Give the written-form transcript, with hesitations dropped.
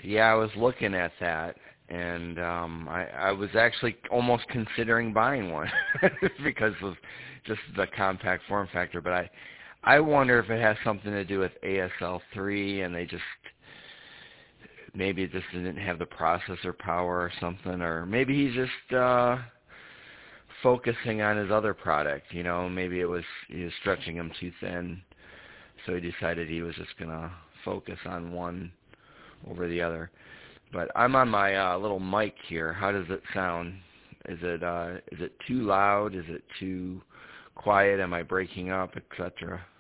Yeah, I was looking at that, and I was actually almost considering buying one because of just the compact form factor. But I wonder if it has something to do with ASL3, and they just maybe it just didn't have the processor power or something, or maybe he's just focusing on his other product. You know, maybe he was stretching him too thin, so he decided he was just gonna focus on one over the other. But I'm on my little mic here. How does it sound? Is it too loud? Is it too quiet? Am I breaking up, etc.?